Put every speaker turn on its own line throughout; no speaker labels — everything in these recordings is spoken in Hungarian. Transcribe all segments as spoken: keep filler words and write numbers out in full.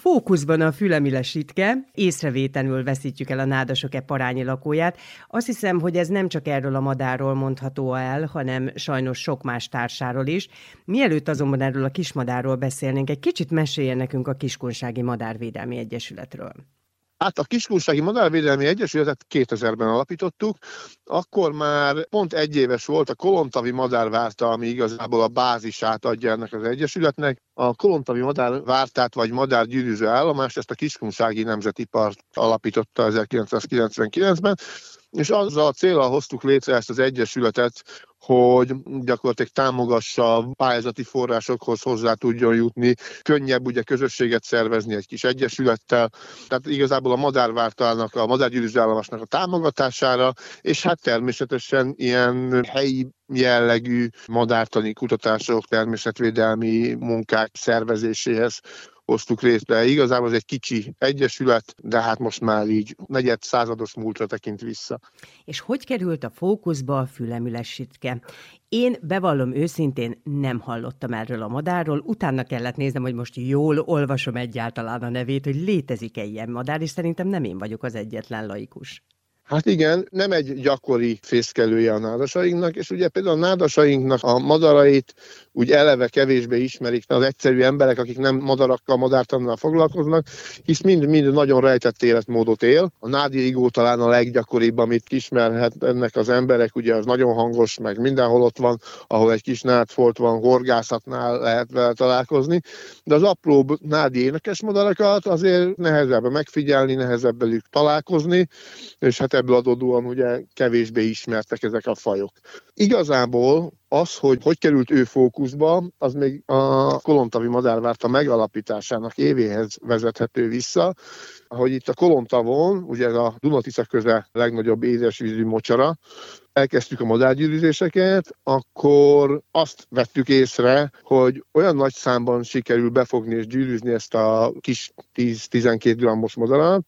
Fókuszban a fülemülesítke, észrevétlenül veszítjük el a nádasok-e parányi lakóját. Azt hiszem, hogy ez nem csak erről a madárról mondható el, hanem sajnos sok más társáról is. Mielőtt azonban erről a kismadárról beszélnénk, egy kicsit meséljen nekünk a Kiskunsági Madárvédelmi Egyesületről.
Hát a Kiskunsági Madárvédelmi Egyesületet kétezerben alapítottuk, akkor már pont egy éves volt a kolontavi madárvárta, ami igazából a bázisát adja ennek az egyesületnek. A kolontavi madárvártát vagy madárgyűrűző állomást, ezt a Kiskunsági Nemzeti Park alapította ezerkilencszázkilencvenkilencben, és azzal a céllal hoztuk létre ezt az egyesületet, hogy gyakorlatilag támogassa, a pályázati forrásokhoz hozzá tudjon jutni, könnyebb ugye közösséget szervezni egy kis egyesülettel, tehát igazából a madárvártának, a madárgyűrűző állomásnak a támogatására, és hát természetesen ilyen helyi jellegű madártani kutatások, természetvédelmi munkák szervezéséhez hoztuk létre. Igazából ez egy kicsi egyesület, de hát most már így negyed százados múltra tekint vissza.
És hogy került a fókuszba a fülemülesítke? Én bevallom őszintén, nem hallottam erről a madárról, utána kellett néznem, hogy most jól olvasom egyáltalán a nevét, hogy létezik-e ilyen madár, és szerintem nem én vagyok az egyetlen laikus.
Hát igen, nem egy gyakori fészkelője a nádasainknak, és ugye például a nádasainknak a madarait úgy eleve kevésbé ismerik az egyszerű emberek, akik nem madarakkal, madártannal foglalkoznak, hisz mind-mind nagyon rejtett életmódot él. A nádirigó talán a leggyakoribb, amit ismerhetnek az emberek, ugye az nagyon hangos, meg mindenhol ott van, ahol egy kis nádfolt van, horgászatnál lehet vele találkozni, de az apróbb nádi énekes madarakat azért nehezebb megfigyelni, nehezebb velük találkozni, és hát ebből adódóan ugye kevésbé ismertek ezek a fajok. Igazából az, hogy hogy került ő fókuszba, az még a kolontavi madárvárta megalapításának évéhez vezethető vissza, ahogy itt a Kolontavon, ugye ez a Duna-Tisza köze legnagyobb édesvízű mocsara, elkezdtük a madárgyűrűzéseket, akkor azt vettük észre, hogy olyan nagy számban sikerül befogni és gyűrűzni ezt a kis tíz-tizenkét grammos madarat,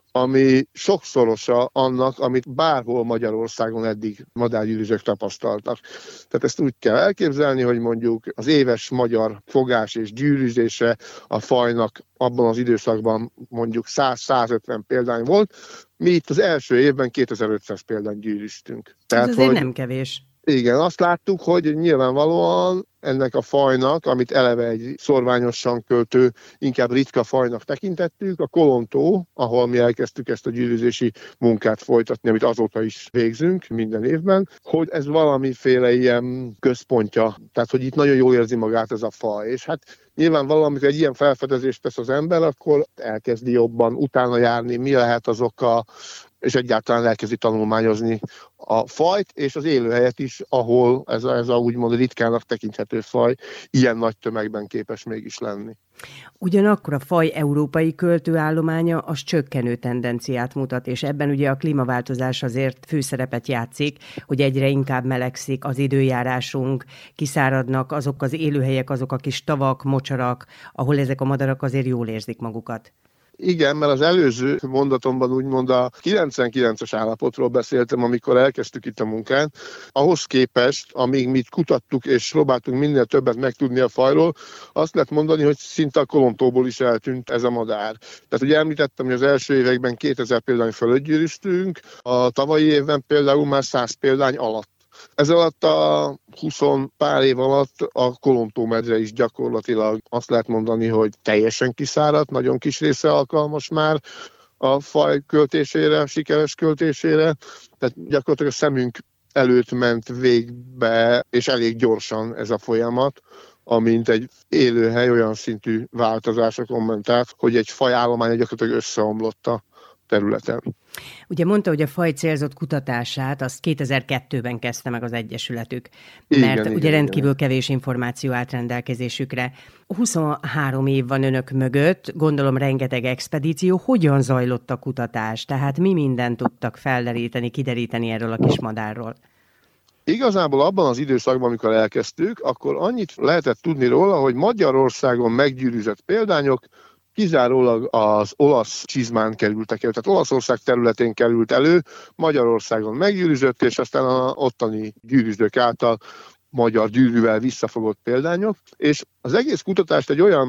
ami sokszorosa annak, amit bárhol Magyarországon eddig madárgyűrűzők tapasztaltak. Tehát ezt úgy kell elképzelni, hogy mondjuk az éves magyar fogás és gyűrűzése a fajnak abban az időszakban mondjuk száz-százötven példány volt, mi itt az első évben kétezer-ötszáz példányt gyűrűztünk.
Tehát, ez azért hogy... nem kevés.
Igen, azt láttuk, hogy nyilvánvalóan ennek a fajnak, amit eleve egy szorványosan költő, inkább ritka fajnak tekintettük, a kolontó, ahol mi elkezdtük ezt a gyűrűzési munkát folytatni, amit azóta is végzünk minden évben, hogy ez valamiféle ilyen központja, tehát hogy itt nagyon jól érzi magát ez a faj, és hát nyilvánvalóan, amikor egy ilyen felfedezést tesz az ember, akkor elkezdi jobban utána járni, mi lehet az oka, és egyáltalán elkezdi tanulmányozni a fajt, és az élőhelyet is, ahol ez a, ez a úgymond ritkának tekinthető faj ilyen nagy tömegben képes mégis lenni.
Ugyanakkor a faj európai költőállománya az csökkenő tendenciát mutat, és ebben ugye a klímaváltozás azért főszerepet játszik, hogy egyre inkább melegszik az időjárásunk, kiszáradnak azok az élőhelyek, azok a kis tavak, mocsarak, ahol ezek a madarak azért jól érzik magukat.
Igen, mert az előző mondatomban úgymond a kilencvenkilences állapotról beszéltem, amikor elkezdtük itt a munkát. Ahhoz képest, amíg mi kutattuk és próbáltunk minél többet megtudni a fajról, azt lehet mondani, hogy szinte a kolontóból is eltűnt ez a madár. Tehát ugye említettem, hogy az első években kétezer példány fölött gyűrűztünk, a tavalyi évben például már száz példány alatt. Ez alatt a húsz pár év alatt a kolontómedre is gyakorlatilag azt lehet mondani, hogy teljesen kiszáradt, nagyon kis része alkalmas már a faj költésére, a sikeres költésére. Tehát gyakorlatilag a szemünk előtt ment végbe, és elég gyorsan ez a folyamat, amint egy élőhely olyan szintű változásokon ment át, hogy egy fajállomány gyakorlatilag összeomlott a területen.
Ugye mondta, hogy a faj célzott kutatását azt kétezer-kettőben kezdte meg az Egyesületük,
igen,
mert
igen,
ugye rendkívül
igen.
kevés információ állt rendelkezésükre. huszonhárom év van önök mögött, gondolom rengeteg expedíció. Hogyan zajlott a kutatás? Tehát mi mindent tudtak felderíteni, kideríteni erről a kis madárról?
Igazából abban az időszakban, amikor elkezdtük, akkor annyit lehetett tudni róla, hogy Magyarországon meggyűrűzött példányok kizárólag az olasz csizmán kerültek elő, tehát Olaszország területén került elő, Magyarországon meggyűrűzött, és aztán az ottani gyűrűzők által magyar gyűrűvel visszafogott példányok, és az egész kutatást egy olyan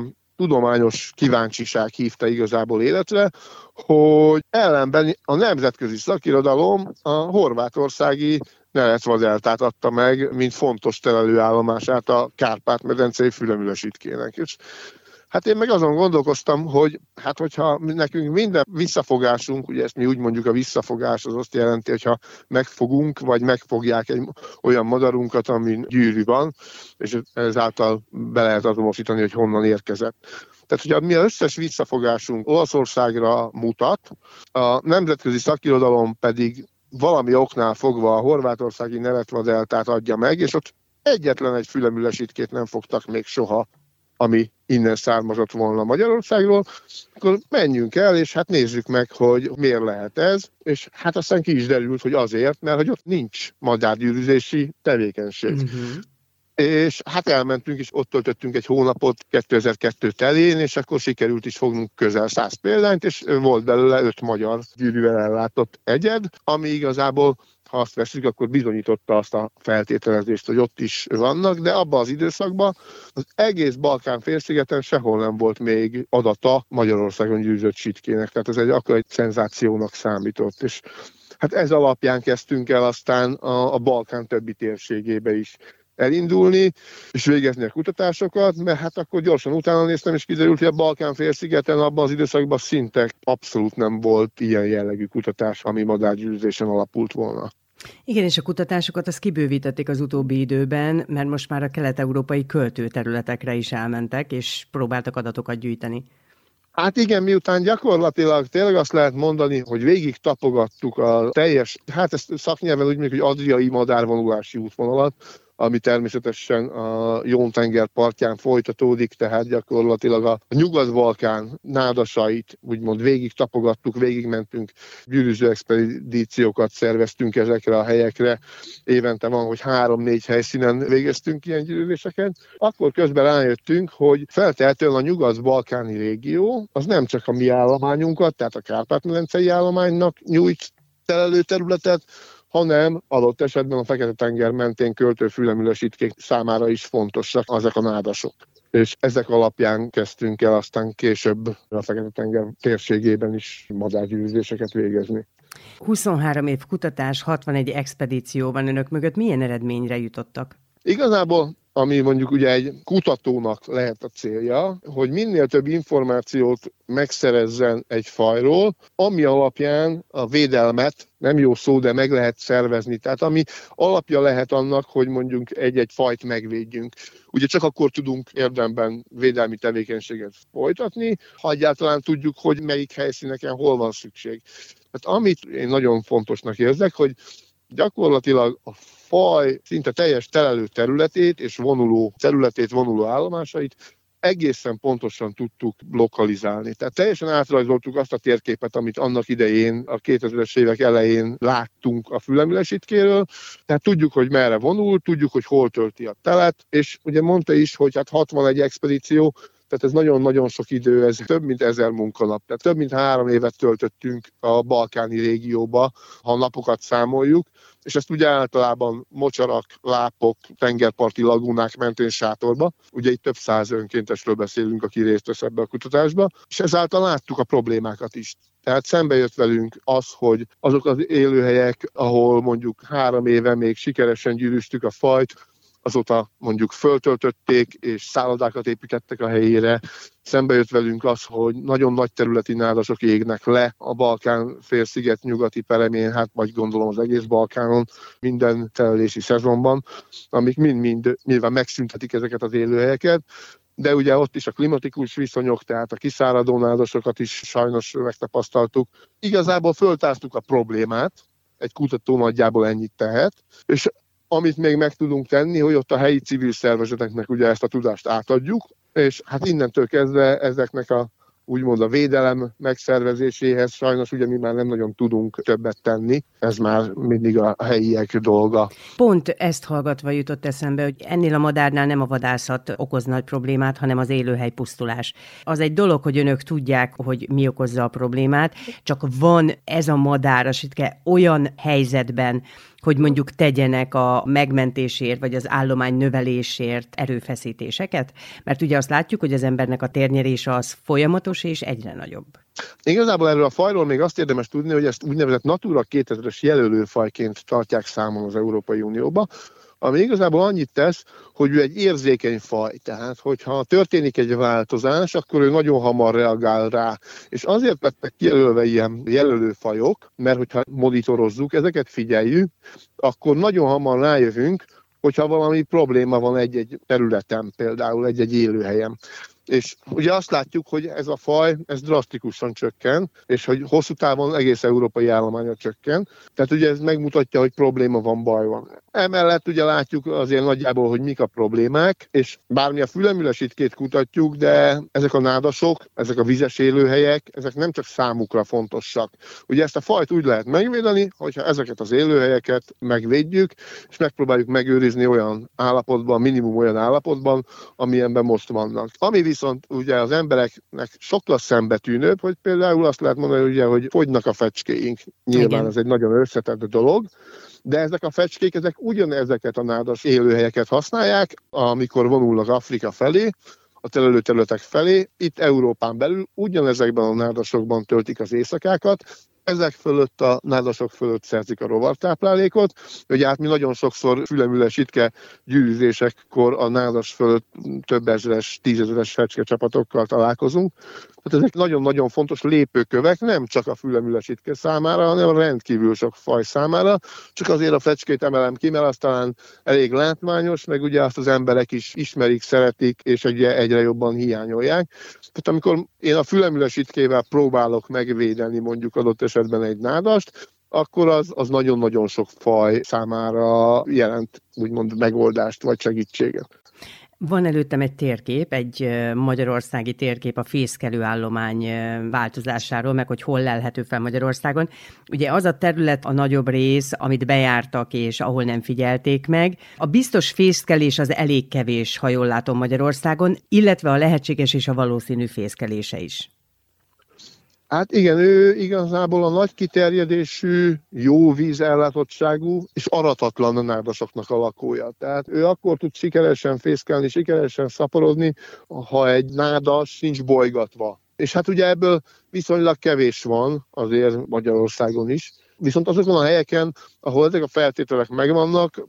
tudományos kíváncsiság hívta igazából életre, hogy ellenben a nemzetközi szakirodalom a horvátországi Neretva-deltát adta meg, mint fontos telelőállomását a Kárpát-medencei fülemülesítkének. És hát én meg azon gondolkoztam, hogy hát hogyha nekünk minden visszafogásunk, ugye ezt mi úgy mondjuk, a visszafogás az azt jelenti, hogyha megfogunk, vagy megfogják egy olyan madarunkat, amin gyűrű van, és ezáltal be lehet azonosítani, hogy honnan érkezett. Tehát, hogy mi az összes visszafogásunk Olaszországra mutat, a nemzetközi szakirodalom pedig valami oknál fogva a horvátországi Neretva-deltát adja meg, és ott egyetlen egy fülemülesítkét nem fogtak még soha, ami innen származott volna Magyarországról, akkor menjünk el, és hát nézzük meg, hogy miért lehet ez, és hát aztán ki is derült, hogy azért, mert hogy ott nincs madárgyűrűzési tevékenység. Uh-huh. És hát elmentünk, és ott töltöttünk egy hónapot kétezer-kettő telén, és akkor sikerült is fognunk közel száz példányt, és volt belőle öt magyar gyűrűvel ellátott egyed, ami igazából, ha azt veszük, akkor bizonyította azt a feltételezést, hogy ott is vannak, de abban az időszakban az egész Balkán-félszigeten sehol nem volt még adata Magyarországon gyűrűzött sitkének, tehát ez egy akkor egy szenzációnak számított, és hát ez alapján kezdtünk el aztán a, a Balkán többi térségébe is elindulni, és végezni a kutatásokat, mert hát akkor gyorsan utána néztem, és kiderült, hogy a Balkán-félszigeten abban az időszakban szinte abszolút nem volt ilyen jellegű kutatás, ami madárgyűrűzésen alapult volna.
Igen, és a kutatásokat azt kibővítették az utóbbi időben, mert most már a kelet-európai költőterületekre is elmentek, és próbáltak adatokat gyűjteni.
Hát igen, miután gyakorlatilag tényleg azt lehet mondani, hogy végig tapogattuk a teljes, hát ezt szaknyelven úgy mondjuk, hogy adriai madárvonulási útvonalat, ami természetesen a Jón-tenger partján folytatódik, tehát gyakorlatilag a Nyugat-Balkán nádasait úgymond végig tapogattuk, végigmentünk, gyűrűző expedíciókat szerveztünk ezekre a helyekre. Évente van, hogy három-négy helyszínen végeztünk ilyen gyűrűzéseket. Akkor közben rájöttünk, hogy feltehetően a nyugat-balkáni régió az nem csak a mi állományunkat, tehát a Kárpát-medencei állománynak nyújt telelő területet, hanem adott esetben a Fekete-tenger mentén költő fülemülesítkék számára is fontosak ezek a nádasok. És ezek alapján kezdtünk el aztán később a Fekete-tenger térségében is madárgyűrűzéseket végezni.
huszonhárom év kutatás, hatvanegy expedíció van önök mögött. Milyen eredményre jutottak?
Igazából, ami mondjuk ugye egy kutatónak lehet a célja, hogy minél több információt megszerezzen egy fajról, ami alapján a védelmet, nem jó szó, de meg lehet szervezni. Tehát ami alapja lehet annak, hogy mondjuk egy-egy fajt megvédjünk. Ugye csak akkor tudunk érdemben védelmi tevékenységet folytatni, ha egyáltalán tudjuk, hogy melyik helyszíneken hol van szükség. Tehát amit én nagyon fontosnak érzek, hogy gyakorlatilag a faj szinte teljes telelő területét és vonuló területét, vonuló állomásait egészen pontosan tudtuk lokalizálni. Tehát teljesen átrajzoltuk azt a térképet, amit annak idején, a kétezres évek elején láttunk a fülemülesítkéről. Tehát tudjuk, hogy merre vonul, tudjuk, hogy hol tölti a telet, és ugye mondta is, hogy hát hatvanegy expedíció, tehát ez nagyon-nagyon sok idő, ez több mint ezer munkanap. Tehát több mint három évet töltöttünk a balkáni régióba, ha napokat számoljuk, és ezt ugye általában mocsarak, lápok, tengerparti lagúnák mentén sátorba. Ugye itt több száz önkéntesről beszélünk, aki részt vesz ebbe a kutatásba, és ezáltal láttuk a problémákat is. Tehát szembe jött velünk az, hogy azok az élőhelyek, ahol mondjuk három éve még sikeresen gyűrűztük a fajt, azóta mondjuk föltöltötték, és szállodákat építettek a helyére. Szembe jött velünk az, hogy nagyon nagy területi nádasok égnek le a Balkán-félsziget nyugati peremén, hát vagy gondolom az egész Balkánon minden telelési szezonban, amik mind-mind nyilván megszüntetik ezeket az élőhelyeket. De ugye ott is a klimatikus viszonyok, tehát a kiszáradó nádasokat is sajnos megtapasztaltuk. Igazából föltártuk a problémát, egy kutató nagyjából ennyit tehet, és amit még meg tudunk tenni, hogy ott a helyi civil szervezeteknek ugye ezt a tudást átadjuk, és hát innentől kezdve ezeknek a úgymond a védelem megszervezéséhez sajnos ugye mi már nem nagyon tudunk többet tenni, ez már mindig a helyiek dolga.
Pont ezt hallgatva jutott eszembe, hogy ennél a madárnál nem a vadászat okoz nagy problémát, hanem az élőhely pusztulás. Az egy dolog, hogy önök tudják, hogy mi okozza a problémát, csak van ez a madár, a sitke olyan helyzetben, hogy mondjuk tegyenek a megmentésért, vagy az állomány növelésért erőfeszítéseket? Mert ugye azt látjuk, hogy az embernek a térnyerése az folyamatos és egyre nagyobb.
Igazából erről a fajról még azt érdemes tudni, hogy ezt úgynevezett Natura kétezres jelölőfajként tartják számon az Európai Unióba, ami igazából annyit tesz, hogy ő egy érzékeny faj, tehát hogyha történik egy változás, akkor ő nagyon hamar reagál rá. És azért lettek kijelölve ilyen jelölőfajok, mert hogyha monitorozzuk, ezeket figyeljük, akkor nagyon hamar rájövünk, hogyha valami probléma van egy-egy területen, például egy-egy élőhelyen. És ugye azt látjuk, hogy ez a faj, ez drasztikusan csökken, és hogy hosszú távon egész európai állománya csökken. Tehát ugye ez megmutatja, hogy probléma van, baj van. Emellett ugye látjuk azért nagyjából, hogy mik a problémák, és bármi a fülemülesitkét kutatjuk, de ezek a nádasok, ezek a vizes élőhelyek, ezek nem csak számukra fontosak. Ugye ezt a fajt úgy lehet megvédeni, hogyha ezeket az élőhelyeket megvédjük, és megpróbáljuk megőrizni olyan állapotban, minimum olyan állapotban, amilyenben most vannak. Ami viszont ugye az embereknek sokkal szembetűnőbb, hogy például azt lehet mondani, ugye, hogy fogynak a fecskéink. Nyilván igen. Ez egy nagyon összetett dolog, de ezek a fecskék, ezek ugyanezeket a nádas élőhelyeket használják, amikor vonulnak Afrika felé, a telelő területek felé, itt Európán belül ugyanezekben a nádasokban töltik az éjszakákat, ezek fölött a nádasok fölött szerzik a rovartáplálékot. Ugye hát mi nagyon sokszor fülemülesitke gyűrűzésekkor a nádas fölött több ezeres, tízezeres fecske csapatokkal találkozunk. Tehát ezek nagyon-nagyon fontos lépőkövek, nem csak a fülemülesitke számára, hanem rendkívül sok faj számára. Csak azért a fecskét emelem ki, mert az talán elég látványos, meg ugye azt az emberek is ismerik, szeretik, és egyre, egyre jobban hiányolják. Tehát amikor én a fülemülesitkével próbálok megvédeni mondjuk adott esetben egy nádast, akkor az, az nagyon-nagyon sok faj számára jelent úgymond megoldást vagy segítséget.
Van előttem egy térkép, egy magyarországi térkép a fészkelőállomány változásáról, meg hogy hol lelhető fel Magyarországon. Ugye az a terület a nagyobb rész, amit bejártak és ahol nem figyelték meg. A biztos fészkelés az elég kevés, ha jól látom Magyarországon, illetve a lehetséges és a valószínű fészkelése is.
Hát igen, ő igazából a nagy kiterjedésű, jó vízellátottságú és aratatlan nádasoknak a lakója. Tehát ő akkor tud sikeresen fészkelni, sikeresen szaporodni, ha egy nádas nincs bolygatva. És hát ugye ebből viszonylag kevés van azért Magyarországon is. Viszont azokon a helyeken, ahol ezek a feltételek megvannak,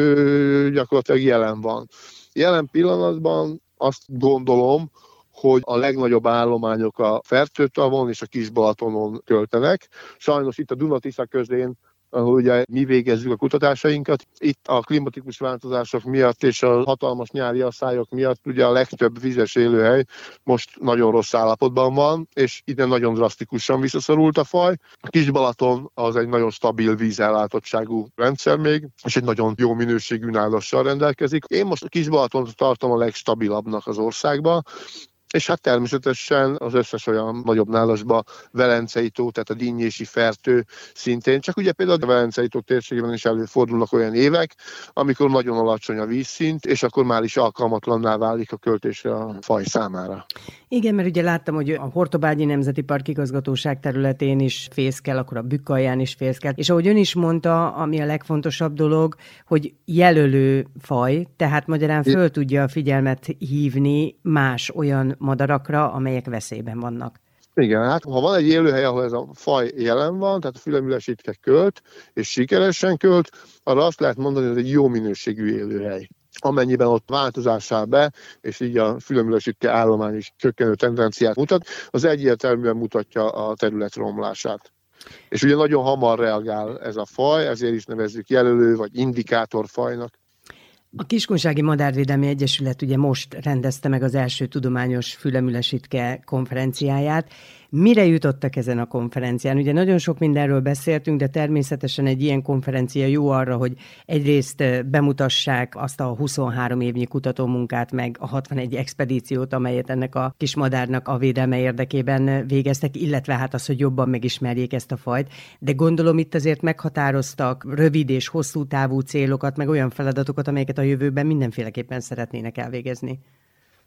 ő gyakorlatilag jelen van. Jelen pillanatban azt gondolom, hogy a legnagyobb állományok a Fertőtavon és a Kis-Balatonon töltenek. Sajnos itt a Duna-Tisza közén, ahol ugye mi végezzük a kutatásainkat, itt a klimatikus változások miatt és a hatalmas nyári asszályok miatt ugye a legtöbb vizes élőhely most nagyon rossz állapotban van, és ide nagyon drasztikusan visszaszorult a faj. A Kis-Balaton az egy nagyon stabil vízellátottságú rendszer még, és egy nagyon jó minőségű nádassal rendelkezik. Én most a Kis-Balatont tartom a legstabilabbnak az országban, és hát természetesen az összes olyan nagyobb nádasba, Velencei tó, tehát a Dinnyési Fertő szintén, csak ugye például a Velencei tó térségében is előfordulnak olyan évek, amikor nagyon alacsony a vízszint, és akkor már is alkalmatlanná válik a költésre a faj számára.
Igen, mert ugye láttam, hogy a Hortobágyi Nemzeti Park igazgatóság területén is fészkel, akkor a Bükk-alján is fészkel, és ahogy ön is mondta, ami a legfontosabb dolog, hogy jelölő faj, tehát magyarán föl tudja a figyelmet hívni más olyan madarakra, amelyek veszélyben vannak.
Igen, hát ha van egy élőhely, ahol ez a faj jelen van, tehát a fülemülesitke költ, és sikeresen költ, arra azt lehet mondani, hogy ez egy jó minőségű élőhely. Amennyiben ott változás áll be, és így a fülemülesitke állomány is csökkenő tendenciát mutat, az egyértelműen mutatja a terület romlását. És ugye nagyon hamar reagál ez a faj, ezért is nevezzük jelölő vagy indikátorfajnak.
A Kiskunsági Madárvédelmi Egyesület ugye most rendezte meg az első tudományos fülemülesitke konferenciáját. Mire jutottak ezen a konferencián? Ugye nagyon sok mindenről beszéltünk, de természetesen egy ilyen konferencia jó arra, hogy egyrészt bemutassák azt a huszonhárom évnyi kutatómunkát, meg a hatvanegy expedíciót, amelyet ennek a kismadárnak a védelme érdekében végeztek, illetve hát az, hogy jobban megismerjék ezt a fajt. De gondolom itt azért meghatároztak rövid és hosszú távú célokat, meg olyan feladatokat, amelyeket a jövőben mindenféleképpen szeretnének elvégezni.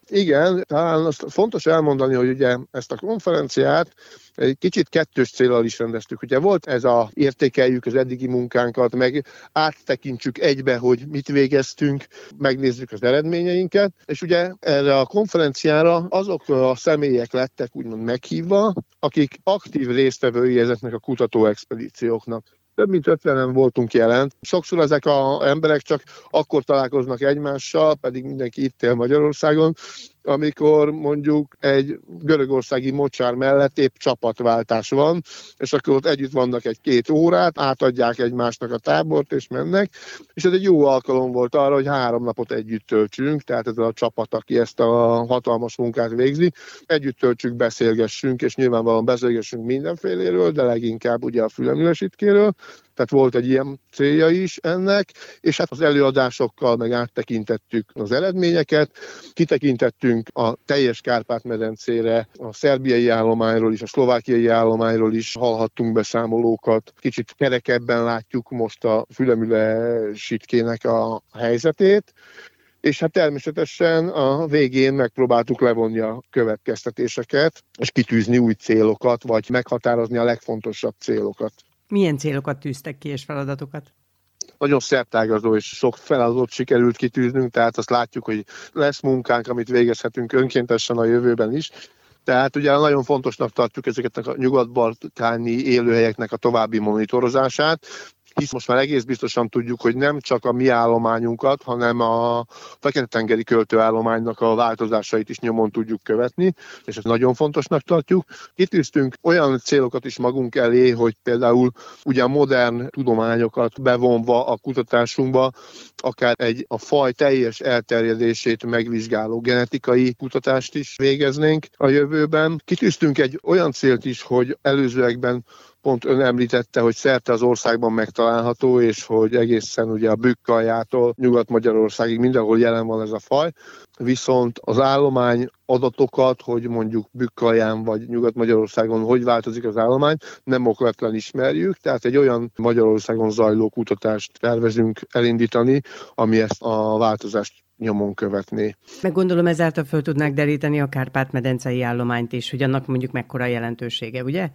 Igen, talán azt fontos elmondani, hogy ugye ezt a konferenciát egy kicsit kettős céllal is rendeztük. Ugye volt ez a értékeljük az eddigi munkánkat, meg áttekintsük egybe, hogy mit végeztünk, megnézzük az eredményeinket, és ugye erre a konferenciára azok a személyek lettek úgymond meghívva, akik aktív résztvevői ezeknek a kutatóexpedícióknak. Több mint ötvenen voltunk jelen. Sokszor ezek az emberek csak akkor találkoznak egymással, pedig mindenki itt él Magyarországon, amikor mondjuk egy görögországi mocsár mellett épp csapatváltás van, és akkor ott együtt vannak egy-két órát, átadják egymásnak a tábort, és mennek, és ez egy jó alkalom volt arra, hogy három napot együtt töltsünk, tehát ez a csapat, aki ezt a hatalmas munkát végzi, együtt töltsük, beszélgessünk, és nyilvánvalóan beszélgessünk mindenféléről, de leginkább ugye a fülemülesítkéről, tehát volt egy ilyen célja is ennek, és hát az előadásokkal meg áttekintettük az eredményeket, kitekintettünk a teljes Kárpát-medencére, a szerbiai állományról is, a szlovákiai állományról is hallhattunk beszámolókat. Kicsit kerekebben látjuk most a fülemülesítkének a helyzetét, és hát természetesen a végén megpróbáltuk levonni a következtetéseket, és kitűzni új célokat, vagy meghatározni a legfontosabb célokat.
Milyen célokat tűztek ki és feladatokat?
Nagyon szertágazó és sok feladatot sikerült kitűznünk, tehát azt látjuk, hogy lesz munkánk, amit végezhetünk önkéntesen a jövőben is. Tehát ugye nagyon fontosnak tartjuk ezeket a nyugat-balkáni élőhelyeknek a további monitorozását, hisz most már egész biztosan tudjuk, hogy nem csak a mi állományunkat, hanem a Fekete-tengeri költőállománynak a változásait is nyomon tudjuk követni, és ezt nagyon fontosnak tartjuk. Kitűztünk olyan célokat is magunk elé, hogy például ugye a modern tudományokat bevonva a kutatásunkba, akár egy a faj teljes elterjedését megvizsgáló genetikai kutatást is végeznénk a jövőben. Kitűztünk egy olyan célt is, hogy előzőekben pont ön említette, hogy szerte az országban megtalálható, és hogy egészen ugye a Bükk-aljától Nyugat-Magyarországig mindenhol jelen van ez a faj. Viszont az állomány adatokat, hogy mondjuk Bükk-alján vagy Nyugat-Magyarországon hogy változik az állomány, nem okvetlen ismerjük, tehát egy olyan Magyarországon zajló kutatást tervezünk elindítani, ami ezt a változást nyomon követni.
Meg gondolom ezáltal föl tudnák deríteni a Kárpát-medencei állományt is, hogy annak mondjuk mekkora jelentősége, ugye?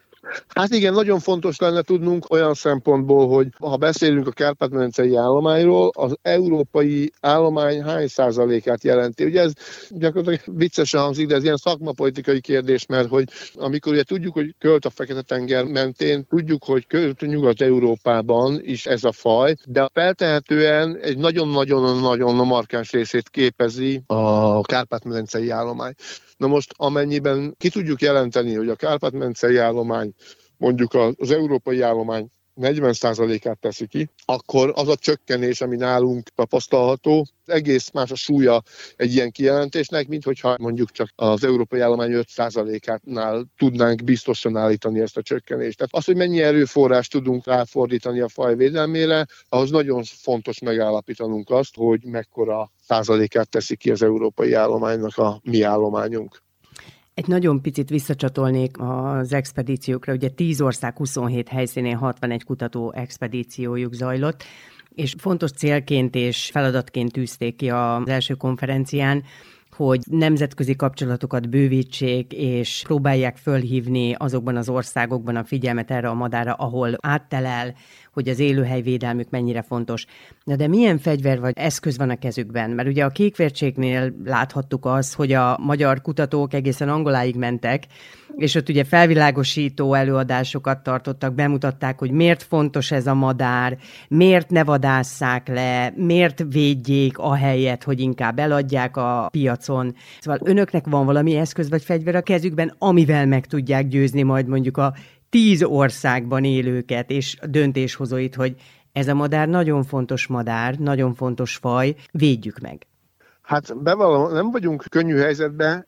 Hát igen, nagyon fontos lenne tudnunk olyan szempontból, hogy ha beszélünk a Kárpát-medencei állományról, az európai állomány hány százalékát jelenti. Ugye ez gyakorlatilag viccesen hangzik, de ez ilyen szakmapolitikai kérdés, mert hogy amikor ugye tudjuk, hogy költ a Fekete-tenger mentén, tudjuk, hogy költ Nyugat-Európában is ez a faj, de feltehetően egy nagyon-nagyon-nagyon markáns részét képezi a Kárpát-medencei állomány. Na most amennyiben ki tudjuk jelenteni, hogy a Kárpát-medencei állomány mondjuk az európai állomány negyven százalékát teszi ki, akkor az a csökkenés, ami nálunk tapasztalható, egész más a súlya egy ilyen kijelentésnek, mint hogyha mondjuk csak az európai állomány öt százalékánál tudnánk biztosan állítani ezt a csökkenést. Tehát az, hogy mennyi erőforrást tudunk ráfordítani a faj védelmére, ahhoz nagyon fontos megállapítanunk azt, hogy mekkora százalékát teszi ki az európai állománynak a mi állományunk.
Egy nagyon picit visszacsatolnék az expedíciókra. Ugye tíz ország huszonhét helyszínén hatvanegy kutató expedíciójuk zajlott, és fontos célként és feladatként tűzték ki az első konferencián, hogy nemzetközi kapcsolatokat bővítsék, és próbálják fölhívni azokban az országokban a figyelmet erre a madárra, ahol áttelel, hogy az élőhelyvédelmük mennyire fontos. Na de milyen fegyver vagy eszköz van a kezükben? Mert ugye a kékvércséknél láthattuk azt, hogy a magyar kutatók egészen Angoláig mentek, és ott ugye felvilágosító előadásokat tartottak, bemutatták, hogy miért fontos ez a madár, miért ne vadásszák le, miért védjék ahelyett, hogy inkább eladják a piacon. Szóval önöknek van valami eszköz vagy fegyver a kezükben, amivel meg tudják győzni majd mondjuk a tíz országban élőket és döntéshozóit, hogy ez a madár nagyon fontos madár, nagyon fontos faj, védjük meg.
Hát bevallom, nem vagyunk könnyű helyzetben.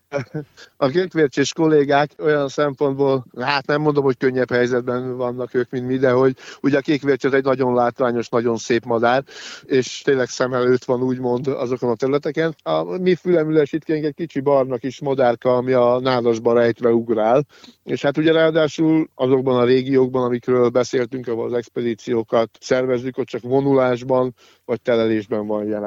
A kékvércsés kollégák olyan szempontból, hát nem mondom, hogy könnyebb helyzetben vannak ők, mint mi, de hogy ugye a kékvércses egy nagyon látványos, nagyon szép madár, és tényleg szem előtt van úgymond azokon a területeken. A mi fülemülesítkénk egy kicsi barna kis madárka, ami a nádasba rejtve ugrál, és hát ugye ráadásul azokban a régiókban, amikről beszéltünk, ahol az expedíciókat szervezzük, ott csak vonulásban vagy telelésben van jelen.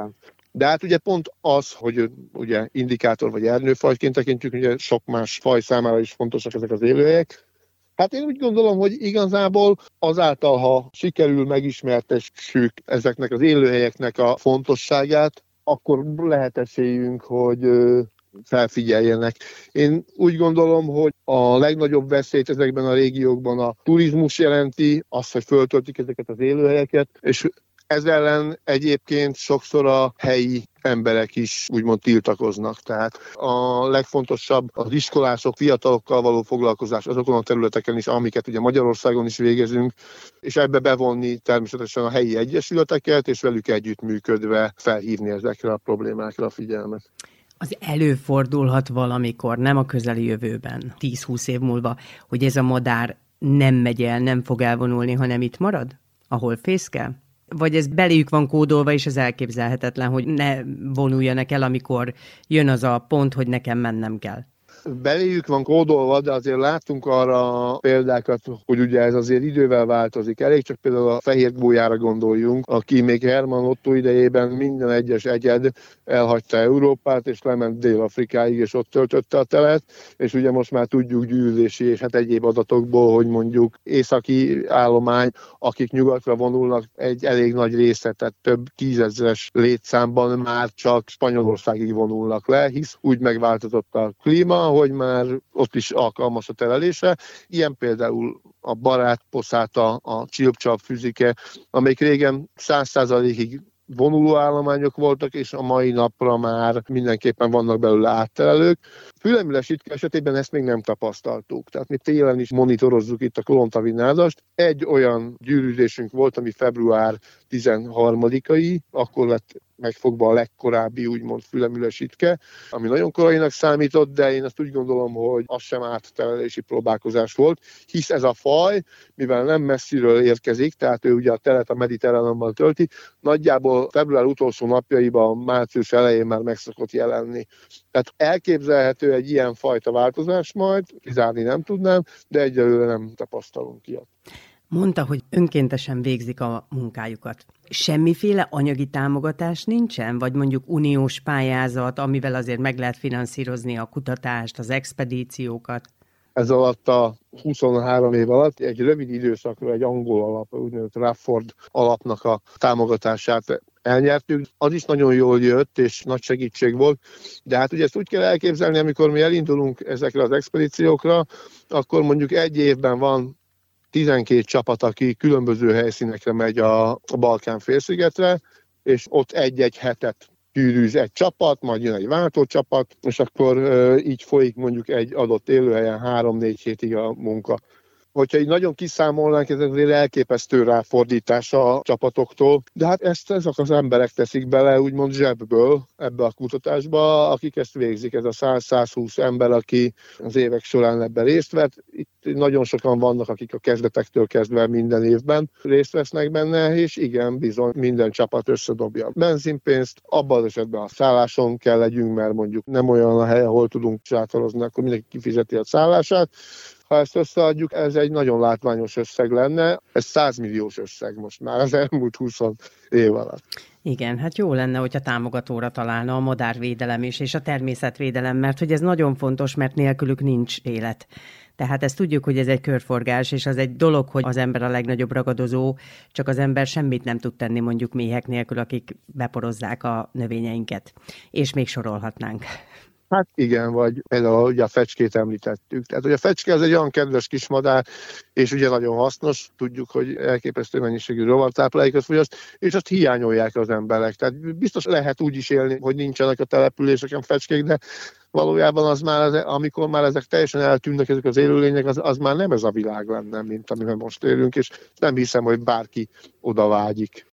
De hát ugye pont az, hogy ugye indikátor vagy ernőfajként tekintjük, ugye sok más faj számára is fontosak ezek az élőhelyek. Hát én úgy gondolom, hogy igazából azáltal, ha sikerül megismertessük ezeknek az élőhelyeknek a fontosságát, akkor lehet esélyünk, hogy felfigyeljenek. Én úgy gondolom, hogy a legnagyobb veszélyt ezekben a régiókban a turizmus jelenti, az, hogy föltöltik ezeket az élőhelyeket, és ez ellen egyébként sokszor a helyi emberek is úgymond tiltakoznak. Tehát a legfontosabb az iskolások, fiatalokkal való foglalkozás azokon a területeken is, amiket ugye Magyarországon is végezünk, és ebbe bevonni természetesen a helyi egyesületeket, és velük együttműködve felhívni ezekre a problémákra a figyelmet.
Az előfordulhat valamikor, nem a közeli jövőben, tíz-húsz év múlva, hogy ez a madár nem megy el, nem fog elvonulni, hanem itt marad, ahol fészkel? Vagy ez beléjük van kódolva, és ez elképzelhetetlen, hogy ne vonuljanak el, amikor jön az a pont, hogy nekem mennem kell?
Beléjük van kódolva, de azért láttunk arra példákat, hogy ugye ez azért idővel változik. Elég csak például a fehér gólyára gondoljunk, aki még Hermann Otto idejében minden egyes egyed elhagyta Európát, és lement Dél-Afrikáig, és ott töltötte a telet, és ugye most már tudjuk gyűjtési és hát egyéb adatokból, hogy mondjuk északi állomány, akik nyugatra vonulnak, egy elég nagy része, tehát több tízezres létszámban már csak Spanyolországig vonulnak le, hisz úgy megváltozott a klíma, hogy már ott is alkalmas a telelésre. Ilyen például a barátposzáta, a csilpcsap füzike, amelyik régen száz százalékig vonuló állományok voltak, és a mai napra már mindenképpen vannak belőle áttelelők. Fülemüles ritka esetében ezt még nem tapasztaltuk. Tehát mi télen is monitorozzuk itt a kolontavinádast. Egy olyan gyűrűzésünk volt, ami február tizenharmadikai, akkor lett megfogva a legkorábbi úgymond fülemüles ritke, ami nagyon korainak számított, de én azt úgy gondolom, hogy az sem áttelelési próbálkozás volt, hisz ez a faj, mivel nem messziről érkezik, tehát ő ugye a telet a mediterránumban tölti, nagyjából február utolsó napjaiban, március elején már meg szokott jelenni. Tehát elképzelhető egy ilyen fajta változás majd, kizárni nem tudnám, de egyelőre nem tapasztalunk ilyet.
Mondta, hogy önkéntesen végzik a munkájukat. Semmiféle anyagi támogatás nincsen? Vagy mondjuk uniós pályázat, amivel azért meg lehet finanszírozni a kutatást, az expedíciókat?
Ez alatt a huszonhárom év alatt egy rövid időszakra egy angol alap, úgynevezett Rafford alapnak a támogatását elnyertük. Az is nagyon jól jött, és nagy segítség volt, de hát ugye ezt úgy kell elképzelni, amikor mi elindulunk ezekre az expedíciókra, akkor mondjuk egy évben van tizenkét csapat, aki különböző helyszínekre megy a Balkán-félszigetre, és ott egy-egy hetet gyűrűz egy csapat, majd jön egy váltócsapat, és akkor így folyik mondjuk egy adott élőhelyen három-négy hétig a munka. Hogyha így nagyon kiszámolnánk, ez azért elképesztő ráfordítás a csapatoktól, de hát ezt ezek az emberek teszik bele úgymond zsebből ebbe a kutatásba, akik ezt végzik, ez a száz-százhúsz ember, aki az évek során ebben részt vett. Itt nagyon sokan vannak, akik a kezdetektől kezdve minden évben részt vesznek benne, és igen, bizony minden csapat összedobja a benzinpénzt, abban az esetben a szálláson kell legyünk, mert mondjuk nem olyan a hely, ahol tudunk sátorozni, akkor mindenki kifizeti a szállását. Ha ezt összeadjuk, ez egy nagyon látványos összeg lenne, ez százmilliós összeg most már az elmúlt húsz év alatt.
Igen, hát jó lenne, hogyha támogatóra találna a madárvédelem is, és a természetvédelem, mert hogy ez nagyon fontos, mert nélkülük nincs élet. Tehát ezt tudjuk, hogy ez egy körforgás, és az egy dolog, hogy az ember a legnagyobb ragadozó, csak az ember semmit nem tud tenni mondjuk méhek nélkül, akik beporozzák a növényeinket. És még sorolhatnánk.
Hát igen, vagy például ugye a fecskét említettük. Tehát ugye a fecske az egy olyan kedves kis madár, és ugye nagyon hasznos, tudjuk, hogy elképesztő mennyiségű rovartáplálékot fogyaszt, és azt hiányolják az emberek. Tehát biztos lehet úgy is élni, hogy nincsenek a településeken fecskék, de valójában az már, amikor már ezek teljesen eltűnnek, ezek az élőlények, az, az már nem ez a világ lenne, mint amiben most élünk, és nem hiszem, hogy bárki oda vágyik.